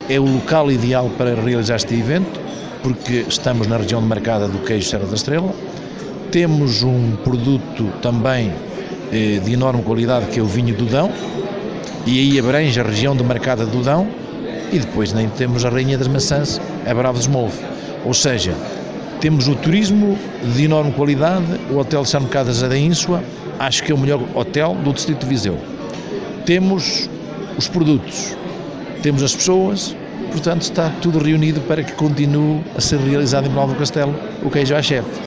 é o local ideal para realizar este evento, porque estamos na região demarcada do queijo Serra da Estrela. Temos um produto também de enorme qualidade, que é o vinho do Dão, e aí abrange a região demarcada do Dão, e depois nem temos a Rainha das Maçãs, a Bravo dos Molve. Ou seja, temos o turismo de enorme qualidade, o Hotel São Cadas da Ínsua, acho que é o melhor hotel do distrito de Viseu. Temos os produtos, temos as pessoas, portanto está tudo reunido para que continue a ser realizado em Vilanova do Castelo o queijo à chefe.